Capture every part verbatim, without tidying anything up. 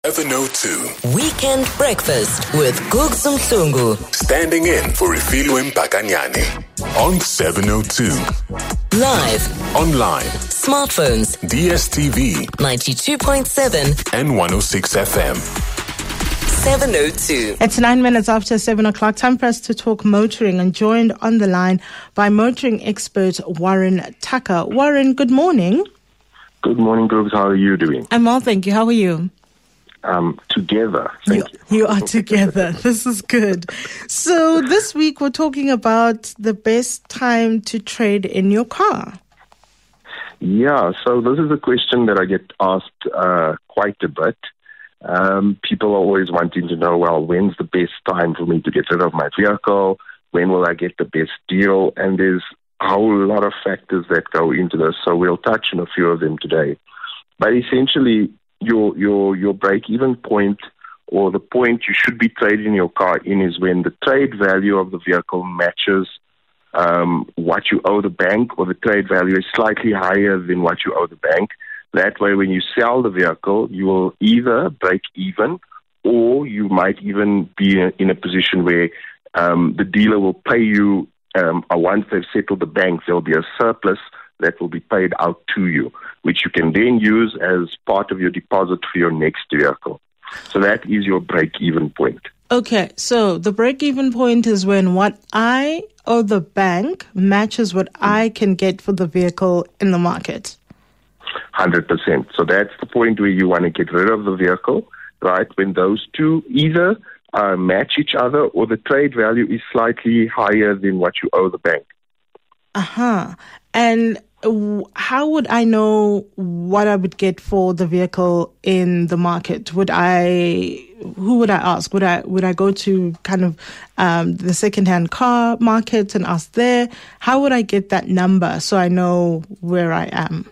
seven oh two. Weekend Breakfast with Gugs Mhlungu. Standing in for Refilwe Mpakanyane on seven oh two. Live. Online. Smartphones. D S T V. ninety-two point seven. And one oh six F M. seven oh two. It's nine minutes after seven o'clock. Time for us to talk motoring, and joined on the line by motoring expert Warren Tucker. Warren, good morning. Good morning, Grooves. How are you doing? I'm well, thank you. How are you? Um, together. Thank you. You, you are together. This is good. So this week we're talking about the best time to trade in your car. Yeah, so this is a question that I get asked uh, quite a bit. Um, people are always wanting to know, well, when's the best time for me to get rid of my vehicle? When will I get the best deal? And there's a whole lot of factors that go into this, so we'll touch on a few of them today. But essentially, your your your break-even point, or the point you should be trading your car in, is when the trade value of the vehicle matches um, what you owe the bank, or the trade value is slightly higher than what you owe the bank. That way, when you sell the vehicle, you will either break even, or you might even be in a position where um, the dealer will pay you, um, once they've settled the bank, there'll be a surplus that will be paid out to you, which you can then use as part of your deposit for your next vehicle. So that is your break-even point. Okay, so the break-even point is when what I owe the bank matches what I can get for the vehicle in the market. one hundred percent. So that's the point where you want to get rid of the vehicle, right? When those two either uh, match each other, or the trade value is slightly higher than what you owe the bank. Uh-huh. And w- how would I know what I would get for the vehicle in the market? Would I, who would I ask? Would I, would I go to kind of um, the secondhand car market and ask there? How would I get that number so I know where I am?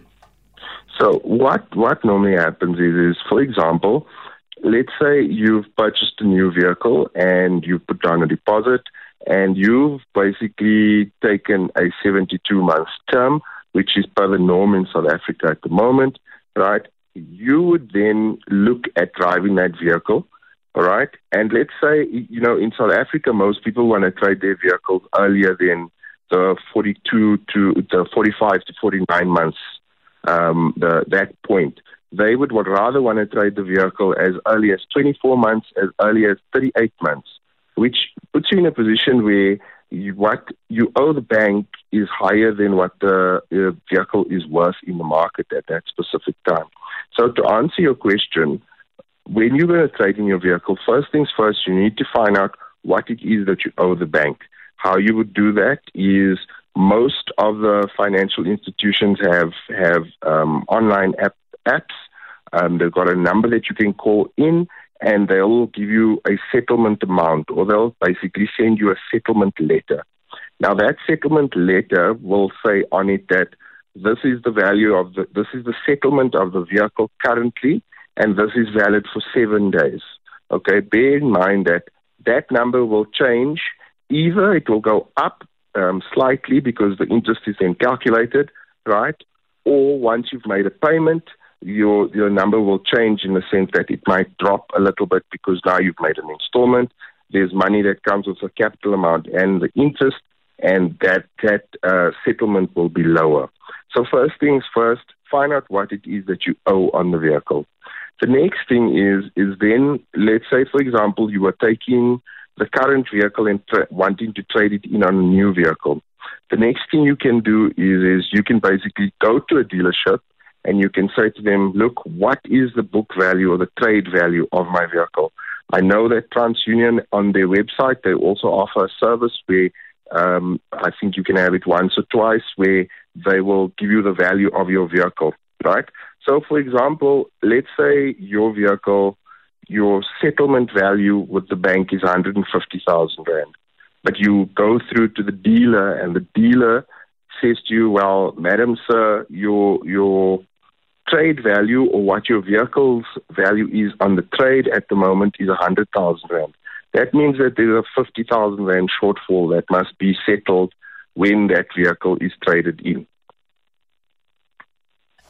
So what what normally happens is, is, for example, let's say you've purchased a new vehicle and you've put down a deposit, and you've basically taken a seventy-two months term, which is per the norm in South Africa at the moment, right? You would then look at driving that vehicle, all right? And let's say, you know, in South Africa, most people want to trade their vehicles earlier than the forty-two to the forty-five to forty-nine months. Um, the, that point. They would, would rather want to trade the vehicle as early as twenty-four months, as early as thirty-eight months, which puts you in a position where you, what you owe the bank is higher than what the uh, vehicle is worth in the market at that specific time. So to answer your question, when you're going to trade in your vehicle, first things first, you need to find out what it is that you owe the bank. How you would do that is, most of the financial institutions have have um, online app, apps. Um, they've got a number that you can call in, and they'll give you a settlement amount, or they'll basically send you a settlement letter. Now, that settlement letter will say on it that this is the value of the, this is the settlement of the vehicle currently, and this is valid for seven days. Okay, bear in mind that that number will change. Either it will go up Um, slightly because the interest is then calculated, right? Or once you've made a payment, your your number will change in the sense that it might drop a little bit because now you've made an installment. There's money that comes with the capital amount and the interest, and that that uh, settlement will be lower. So first things first, find out what it is that you owe on the vehicle. The next thing is is then, let's say, for example, you are taking the current vehicle and tra- wanting to trade it in on a new vehicle. The next thing you can do is, is you can basically go to a dealership and you can say to them, look, what is the book value or the trade value of my vehicle? I know that TransUnion, on their website, they also offer a service where um, I think you can have it once or twice, where they will give you the value of your vehicle, right? So, for example, let's say your vehicle, your settlement value with the bank is one hundred fifty thousand rand. But you go through to the dealer, and the dealer says to you, well, madam, sir, your your trade value, or what your vehicle's value is on the trade at the moment, is one hundred thousand rand. That means that there's a fifty thousand rand shortfall that must be settled when that vehicle is traded in.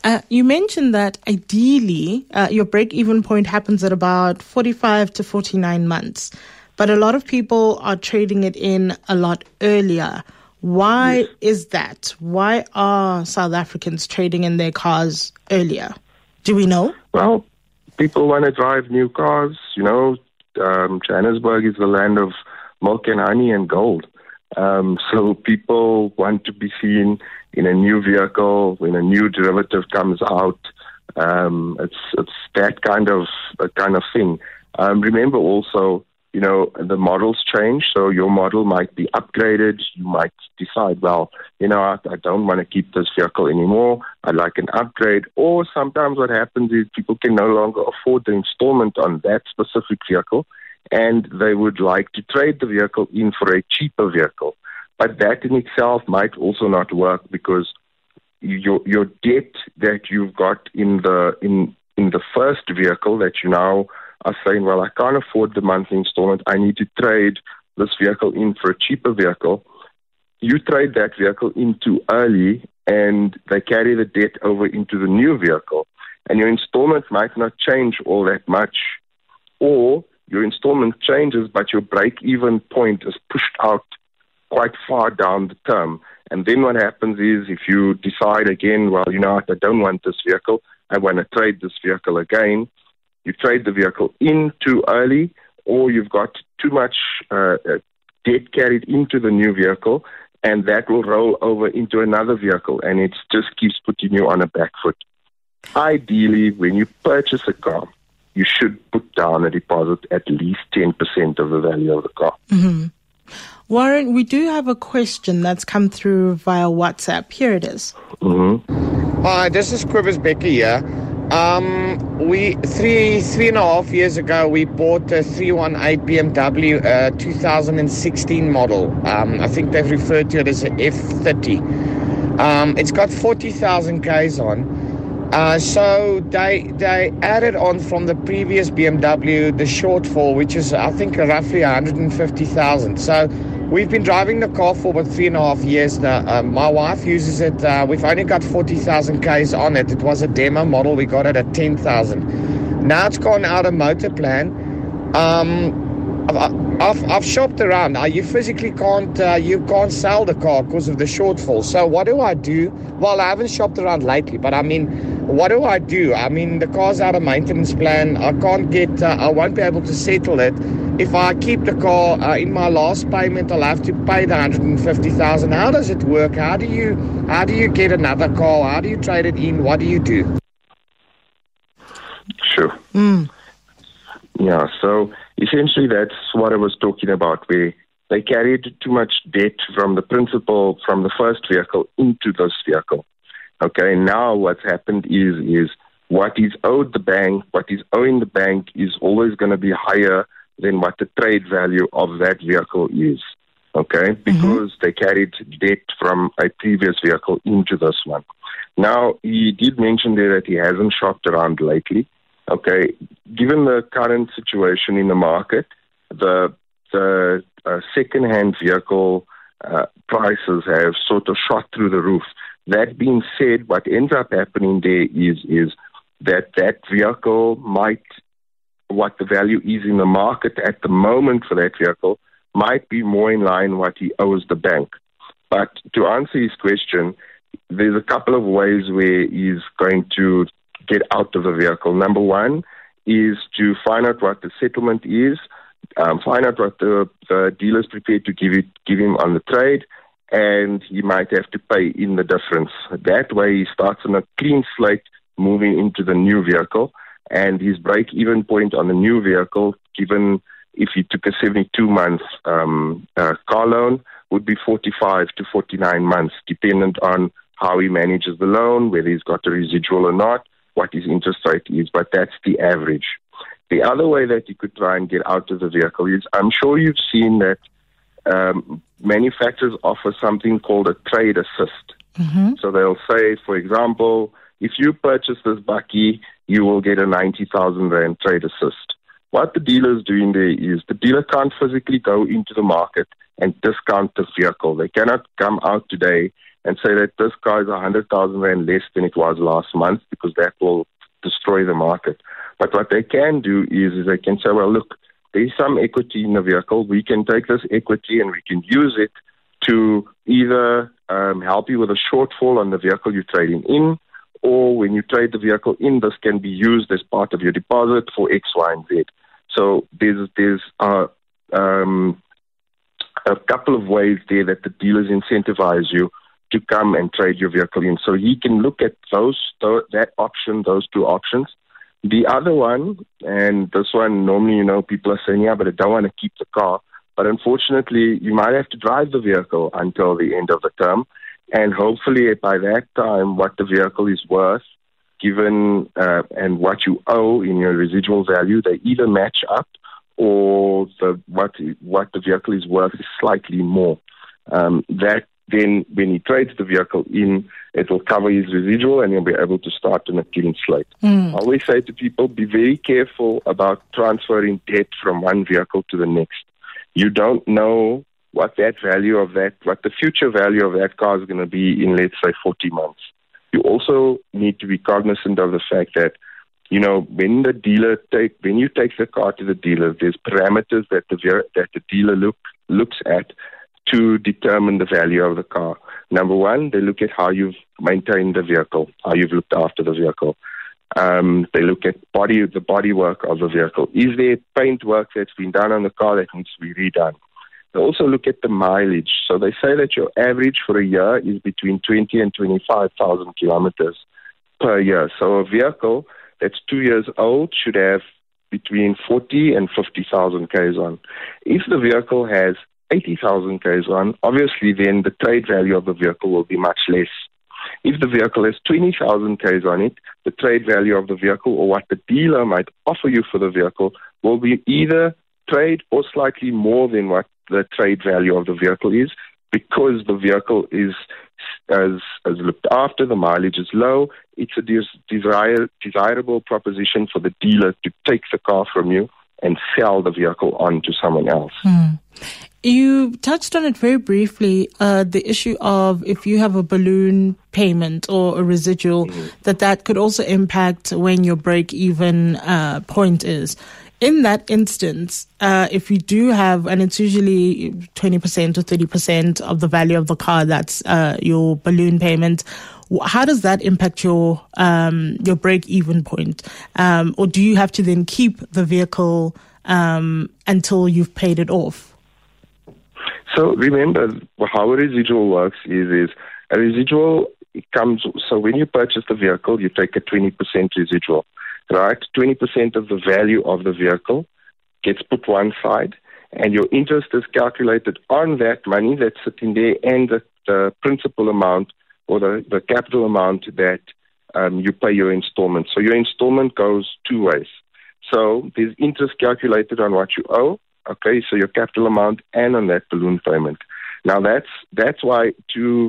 Uh, you mentioned that ideally uh, your break-even point happens at about forty-five to forty-nine months, but a lot of people are trading it in a lot earlier. Why yes. is that? Why are South Africans trading in their cars earlier? Do we know? Well, people want to drive new cars. You know, um, Johannesburg is the land of milk and honey and gold. Um, so people want to be seen in a new vehicle when a new derivative comes out. Um, it's it's that kind of uh, kind of thing. Um, remember also, you know, the models change. So your model might be upgraded. You might decide, well, you know, I, I don't want to keep this vehicle anymore. I'd like an upgrade. Or sometimes what happens is people can no longer afford the installment on that specific vehicle, and they would like to trade the vehicle in for a cheaper vehicle. But that in itself might also not work, because your your debt that you've got in the in in the first vehicle that you now are saying, well, I can't afford the monthly installment, I need to trade this vehicle in for a cheaper vehicle. You trade that vehicle in too early, and they carry the debt over into the new vehicle, and your installment might not change all that much, or your installment changes, but your break-even point is pushed out quite far down the term. And then what happens is, if you decide again, well, you know what, I don't want this vehicle, I want to trade this vehicle again, you trade the vehicle in too early, or you've got too much uh, debt carried into the new vehicle, and that will roll over into another vehicle, and it just keeps putting you on a back foot. Ideally, when you purchase a car, you should put down a deposit at least ten percent of the value of the car. Mm-hmm. Warren, we do have a question that's come through via WhatsApp. Here it is. Mm-hmm. Hi, this is Quivers Becker here. Um, we three three and a half years ago, we bought a three one eight B M W uh, two thousand sixteen model. Um, I think they've referred to it as an F thirty. Um, it's got forty thousand Ks on. Uh, so they they added on from the previous B M W the shortfall, which is I think roughly one hundred fifty thousand. So we've been driving the car for about three and a half years now. Uh, my wife uses it. Uh, we've only got forty thousand Ks on it. It was a demo model. We got it at ten thousand. Now it's gone out of motor plan. Um, I've, I've, I've shopped around. Now you physically can't uh, you can't sell the car because of the shortfall. So what do I do? Well, I haven't shopped around lately, but I mean, what do I do? I mean, the car's out of maintenance plan. I can't get. Uh, I won't be able to settle it. If I keep the car uh, in my last payment, I'll have to pay the one hundred fifty thousand. How does it work? How do you how do you get another car? How do you trade it in? What do you do? Sure. Mm. Yeah. So essentially, that's what I was talking about, where they carried too much debt from the principal from the first vehicle into this vehicle. Okay. Now what's happened is is what is owed the bank, what is owing the bank is always going to be higher than what the trade value of that vehicle is, okay? Because mm-hmm. they carried debt from a previous vehicle into this one. Now, he did mention there that he hasn't shopped around lately, okay? Given the current situation in the market, the the uh, second-hand vehicle uh, prices have sort of shot through the roof. That being said, what ends up happening there is is that that vehicle might, what the value is in the market at the moment for that vehicle, might be more in line what he owes the bank. But to answer his question, there's a couple of ways where he's going to get out of the vehicle. Number one is to find out what the settlement is, um, find out what the, the dealer is prepared to give it, give him on the trade, and he might have to pay in the difference. That way he starts on a clean slate moving into the new vehicle, and his break-even point on the new vehicle, given if he took a seventy-two month um, uh, car loan, would be forty-five to forty-nine months, dependent on how he manages the loan, whether he's got a residual or not, what his interest rate is, but that's the average. The other way that you could try and get out of the vehicle is, I'm sure you've seen that um, manufacturers offer something called a trade assist. Mm-hmm. So they'll say, for example, if you purchase this bakkie, you will get a ninety thousand rand trade assist. What the dealer is doing there is the dealer can't physically go into the market and discount the vehicle. They cannot come out today and say that this car is one hundred thousand rand less than it was last month, because that will destroy the market. But what they can do is, is they can say, well, look, there's some equity in the vehicle. We can take this equity and we can use it to either um, help you with a shortfall on the vehicle you're trading in, or when you trade the vehicle in, this can be used as part of your deposit for X, Y, and Z. So there's there's uh, um, a couple of ways there that the dealers incentivize you to come and trade your vehicle in. So he can look at those that option, those two options. The other one, and this one, normally, you know, people are saying, yeah, but I don't want to keep the car. But unfortunately, you might have to drive the vehicle until the end of the term. And hopefully by that time, what the vehicle is worth, given uh, and what you owe in your residual value, they either match up, or the what what the vehicle is worth is slightly more. Um, that then, when he trades the vehicle in, it will cover his residual and he'll be able to start on a clean slate. Mm. I always say to people, be very careful about transferring debt from one vehicle to the next. You don't know what that value of that, what the future value of that car is going to be in, let's say, forty months. You also need to be cognizant of the fact that, you know, when the dealer take, when you take the car to the dealer, there's parameters that the that the dealer look looks at to determine the value of the car. Number one, they look at how you've maintained the vehicle, how you've looked after the vehicle. Um, they look at body the bodywork of the vehicle. Is there paint work that's been done on the car that needs to be redone? They also look at the mileage. So they say that your average for a year is between twenty and twenty-five thousand kilometers per year. So a vehicle that's two years old should have between forty and fifty thousand Ks on. If the vehicle has eighty thousand Ks on, obviously then the trade value of the vehicle will be much less. If the vehicle has twenty thousand Ks on it, the trade value of the vehicle, or what the dealer might offer you for the vehicle, will be either trade or slightly more than what the trade value of the vehicle is, because the vehicle is as, as looked after, the mileage is low. It's a des- desire, desirable proposition for the dealer to take the car from you and sell the vehicle on to someone else. Mm. You touched on it very briefly, uh, the issue of if you have a balloon payment or a residual, mm-hmm. that that could also impact when your break-even uh, point is. In that instance, uh, if you do have, and it's usually twenty percent or thirty percent of the value of the car, that's uh, your balloon payment, how does that impact your um, your break-even point? Um, or do you have to then keep the vehicle um, until you've paid it off? So remember, how a residual works is, is a residual comes, so when you purchase the vehicle, you take a twenty percent residual. Right, twenty percent of the value of the vehicle gets put one side, and your interest is calculated on that money that's sitting there and the, the principal amount or the, the capital amount that um, you pay your installment. So your installment goes two ways. So there's interest calculated on what you owe, okay, so your capital amount and on that balloon payment. Now that's that's why to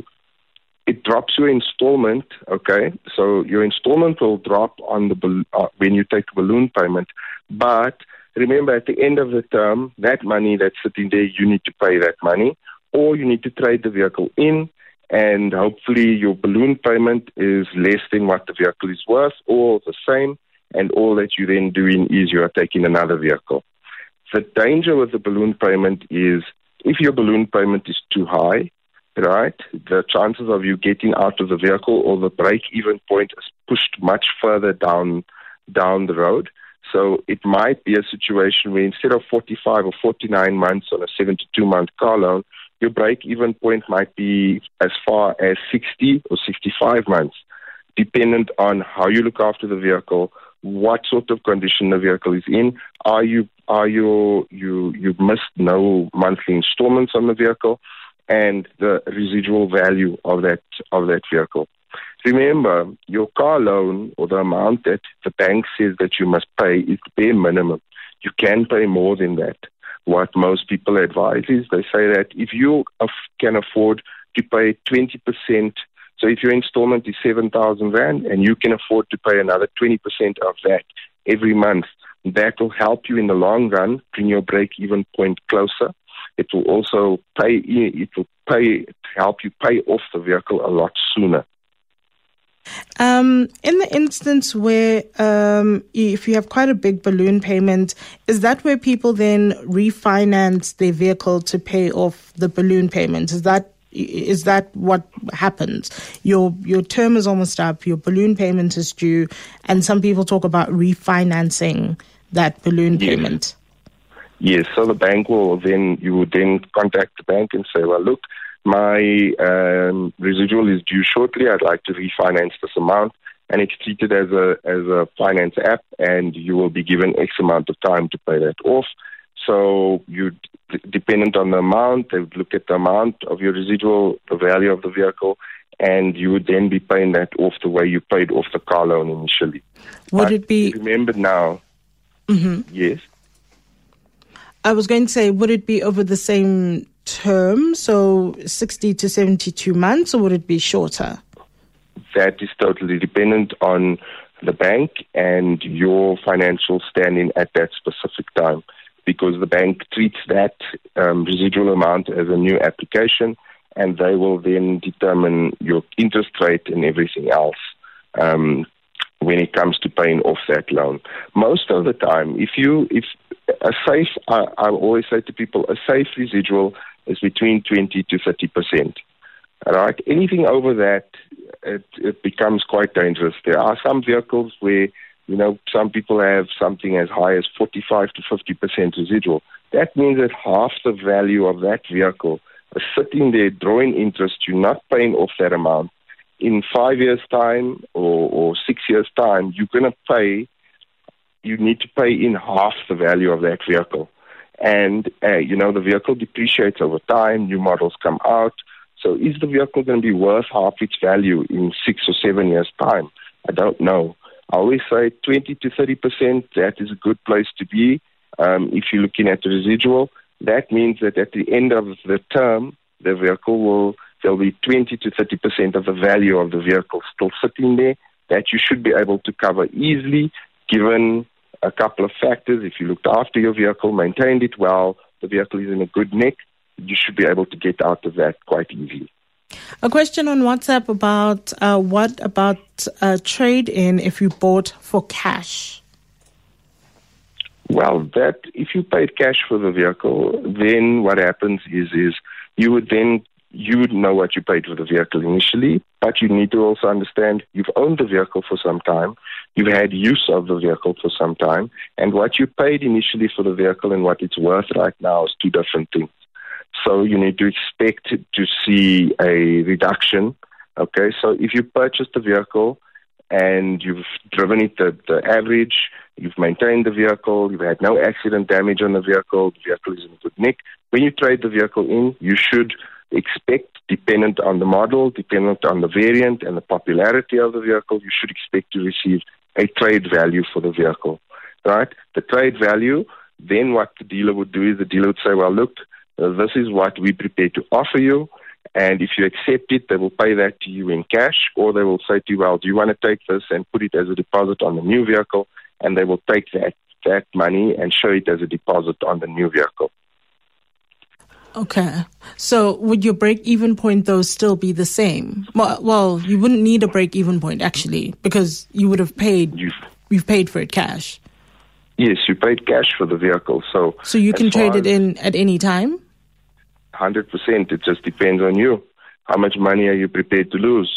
it drops your installment, okay? So your installment will drop on the uh, when you take a balloon payment. But remember, at the end of the term, that money that's sitting there, you need to pay that money, or you need to trade the vehicle in, and hopefully your balloon payment is less than what the vehicle is worth, or the same, and all that you're then doing is you are taking another vehicle. The danger with the balloon payment is if your balloon payment is too high, right, the chances of you getting out of the vehicle or the break-even point is pushed much further down down the road. So it might be a situation where instead of forty-five or forty-nine months on a seventy-two month car loan, your break-even point might be as far as sixty or sixty-five months, dependent on how you look after the vehicle, what sort of condition the vehicle is in. Are you are you you you missed no monthly installments on the vehicle, and the residual value of that of that vehicle. Remember, your car loan, or the amount that the bank says that you must pay, is the bare minimum. You can pay more than that. What most people advise is they say that if you af- can afford to pay twenty percent, so if your installment is seven thousand rand and you can afford to pay another twenty percent of that every month, that will help you in the long run bring your break-even point closer. it will also pay. It will pay help you pay off the vehicle a lot sooner. Um, in the instance where um, if you have quite a big balloon payment, is that where people then refinance their vehicle to pay off the balloon payment? Is that is that what happens? Your your term is almost up, your balloon payment is due, and some people talk about refinancing that balloon yes. payment. Yes, so the bank will then, you would then contact the bank and say, well, look, my um, residual is due shortly. I'd like to refinance this amount, and it's treated as a as a finance app, and you will be given X amount of time to pay that off. So you, d- dependent on the amount, they would look at the amount of your residual, the value of the vehicle, and you would then be paying that off the way you paid off the car loan initially. Would but it be? Remember now. Mm-hmm. Yes. I was going to say, would it be over the same term, so sixty to seventy-two months, or would it be shorter? That is totally dependent on the bank and your financial standing at that specific time, because the bank treats that um, residual amount as a new application, and they will then determine your interest rate and everything else um, when it comes to paying off that loan. Most of the time, if you if a safe, I, I always say to people, a safe residual is between twenty to thirty percent. All right, anything over that, it, it becomes quite dangerous. There are some vehicles where, you know, some people have something as high as forty-five to fifty percent residual. That means that half the value of that vehicle is sitting there drawing interest. You're not paying off that amount. In five years' time or, or six years' time, you're going to pay, you need to pay in half the value of that vehicle. And, uh, you know, the vehicle depreciates over time, new models come out. So is the vehicle going to be worth half its value in six or seven years' time? I don't know. I always say twenty to thirty percent, that is a good place to be. Um, if you're looking at the residual, that means that at the end of the term, the vehicle will, there'll be twenty to thirty percent of the value of the vehicle still sitting there that you should be able to cover easily, given a couple of factors. If you looked after your vehicle, maintained it well, the vehicle is in a good nick, you should be able to get out of that quite easily. A question on WhatsApp about uh, what about uh, trade-in if you bought for cash? Well, that if you paid cash for the vehicle, then what happens is is you would then you would know what you paid for the vehicle initially, but you need to also understand you've owned the vehicle for some time, you've had use of the vehicle for some time, and what you paid initially for the vehicle and what it's worth right now is two different things. So you need to expect to see a reduction. Okay, so if you purchased the vehicle and you've driven it the, the average, you've maintained the vehicle, you've had no accident damage on the vehicle, the vehicle is in a good nick, when you trade the vehicle in, you should expect, dependent on the model, dependent on the variant and the popularity of the vehicle, you should expect to receive a trade value for the vehicle, right? The trade value, then what the dealer would do is the dealer would say, well, look, uh, this is what we prepare to offer you, and if you accept it, they will pay that to you in cash, or they will say to you, well, do you want to take this and put it as a deposit on the new vehicle, and they will take that, that money and show it as a deposit on the new vehicle. Okay. So would your break-even point, though, still be the same? Well, well, you wouldn't need a break-even point, actually, because you would have paid, you've, you've paid for it cash. Yes, you paid cash for the vehicle. So so you can trade it in at any time? one hundred percent. It just depends on you. How much money are you prepared to lose?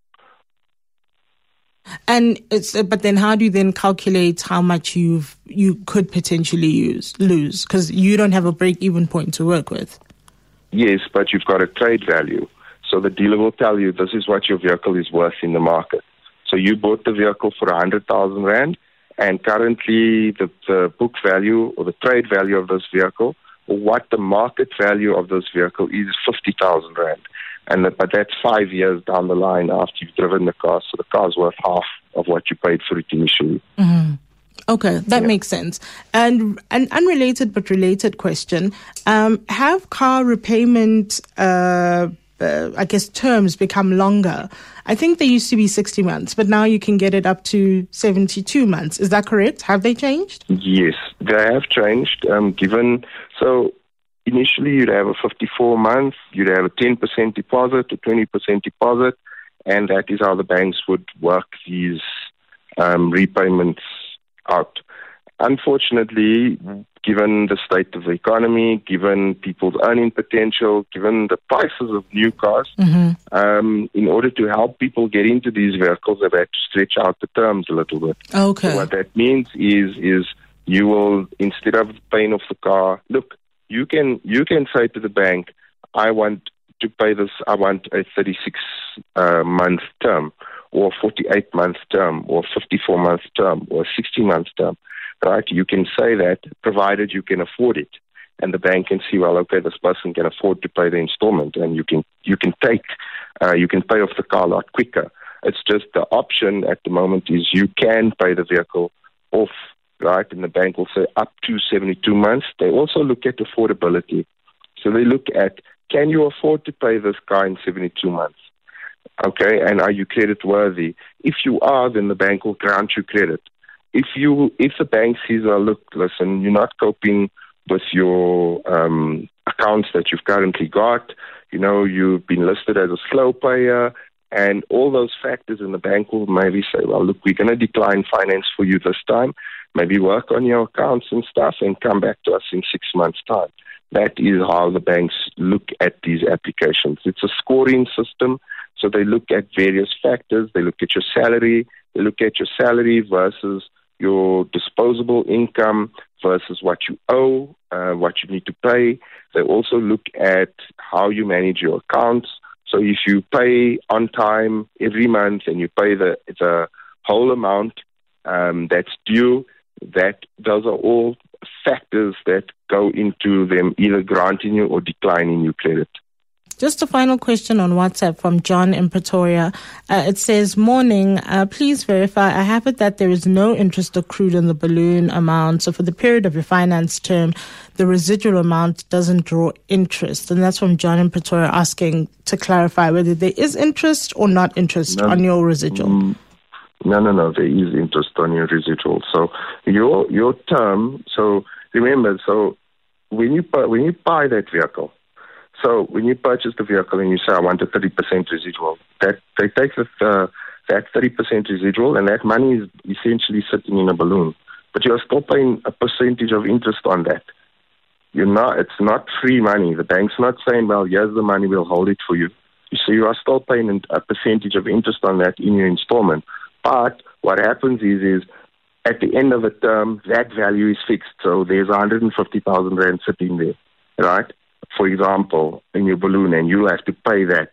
And it's, but then how do you then calculate how much you've, you could potentially use, lose? Because you don't have a break-even point to work with. Yes, but you've got a trade value. So the dealer will tell you this is what your vehicle is worth in the market. So you bought the vehicle for one hundred thousand rand, and currently the, the book value or the trade value of this vehicle, or what the market value of this vehicle is, fifty thousand rand. And the, but that's five years down the line after you've driven the car, so the car's worth half of what you paid for it initially. Mm-hmm. Okay, that yeah. makes sense. And an unrelated but related question, um, have car repayment, uh, uh, I guess, terms become longer? I think they used to be sixty months, but now you can get it up to seventy-two months. Is that correct? Have they changed? Yes, they have changed. Um, given so initially you'd have a fifty-four month, you'd have a ten percent deposit, a twenty percent deposit, and that is how the banks would work these um, repayments out. Unfortunately, given the state of the economy, given people's earning potential, given the prices of new cars, mm-hmm. um, in order to help people get into these vehicles, they've had to stretch out the terms a little bit. Okay. So what that means is, is you will, instead of paying off the car, look, you can you can say to the bank, I want to pay this, I want a thirty-six month term, or forty-eight month term, or fifty-four month term, or sixty month term. Right? You can say that, provided you can afford it, and the bank can see, well, okay, this person can afford to pay the installment, and you can you can take uh, you can pay off the car a lot quicker. It's just the option at the moment is you can pay the vehicle off, right? And the bank will say up to seventy-two months. They also look at affordability, so they look at, can you afford to pay this car in seventy-two months? Okay, and are you credit worthy? If you are, then the bank will grant you credit. If you, if the bank sees, oh, look, listen, you're not coping with your um, accounts that you've currently got, you know, you've been listed as a slow payer, and all those factors, in the bank will maybe say, well, look, we're going to decline finance for you this time, maybe work on your accounts and stuff, and come back to us in six months' time. That is how the banks look at these applications. It's a scoring system, so they look at various factors. They look at your salary, they look at your salary versus your disposable income versus what you owe, uh, what you need to pay. They also look at how you manage your accounts. So if you pay on time every month and you pay the, the whole amount um, that's due, that those are all factors that go into them either granting you or declining you credit. Just a final question on WhatsApp from John in Pretoria. Uh, it says, morning, uh, please verify, I have it that there is no interest accrued on the balloon amount. So for the period of your finance term, the residual amount doesn't draw interest. And that's from John in Pretoria asking to clarify whether there is interest or not interest no, on your residual. Mm, no, no, no, there is interest on your residual. So your your term, so remember, so when you when you buy that vehicle, so when you purchase the vehicle and you say, I want a thirty percent residual, that they take the, uh, that thirty percent residual, and that money is essentially sitting in a balloon. But you're still paying a percentage of interest on that. You're not, it's not free money. The bank's not saying, well, here's the money, we'll hold it for you. So you are still paying a percentage of interest on that in your installment. But what happens is, is at the end of the term, that value is fixed. So there's one hundred fifty thousand rand sitting there, right? For example, in your balloon, and you have to pay that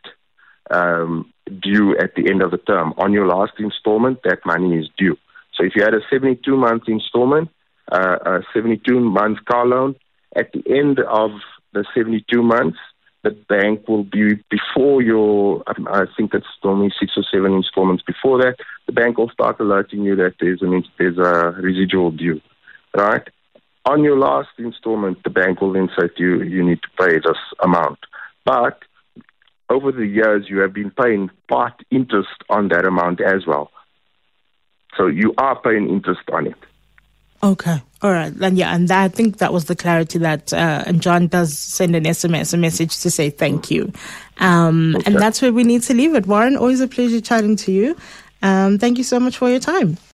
um, due at the end of the term. On your last installment, that money is due. So if you had a seventy-two month installment, uh, a seventy-two month car loan, at the end of the seventy-two months, the bank will be, before your, I think it's only six or seven installments before that, the bank will start alerting you that there's, an, there's a residual due, right? On your last installment, the bank will then say to you, you need to pay this amount. But over the years, you have been paying part interest on that amount as well. So you are paying interest on it. Okay. All right. And yeah, and that, I think that was the clarity that, uh, and John does send an S M S, a message to say thank you. Um, okay. And that's where we need to leave it. Warren, always a pleasure chatting to you. Um, thank you so much for your time.